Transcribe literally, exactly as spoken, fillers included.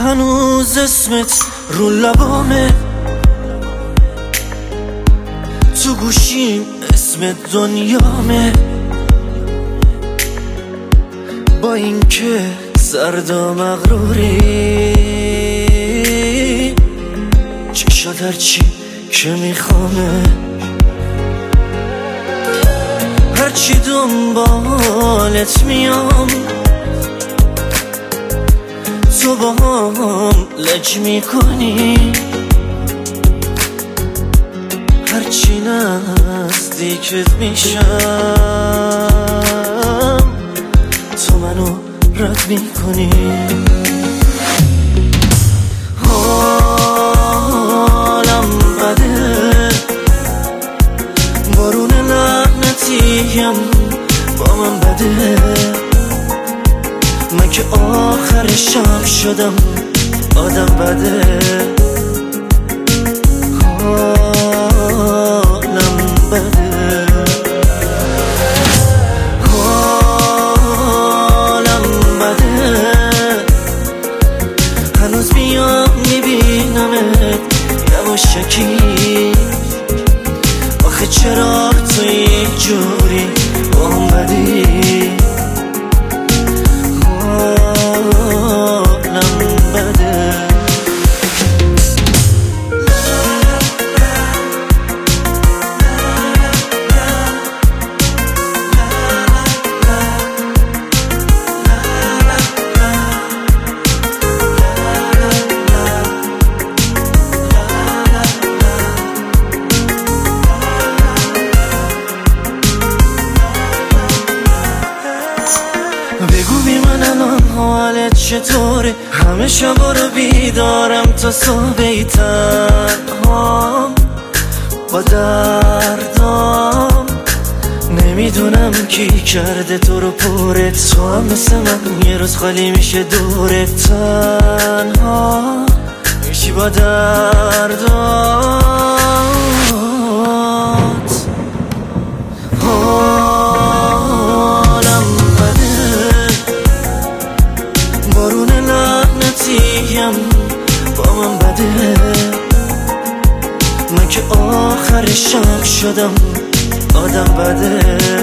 هنوز اسمت رو لبامه، تو گوشیم اسم دنیامه. با اینکه زرد و مغروری، چشات هرچی که میخوامه، هرچی دنبالت میام، تو با هم لج میکنی. هرچی نزدیکت میشم، تو منو رد میکنی. حالم بده، بارون لعنتیم با من بده. من که آخر شب شدم آدم بده. حالم بده، حالم بده. هنوز میام میبینمت یواشکی. آخه چرا تو اینجوری با هم بدی؟ بگو بی من الان حالت چطوره؟ همه شبا رو بیدارم تا صبح تنهام با دردام. نمیدونم کی کرده تو رو پرت، تو هم مثل من یه روز خالی میشه دورت. تنها میشی با دردام. با من بده، من که آخر شب شدم آدم بده.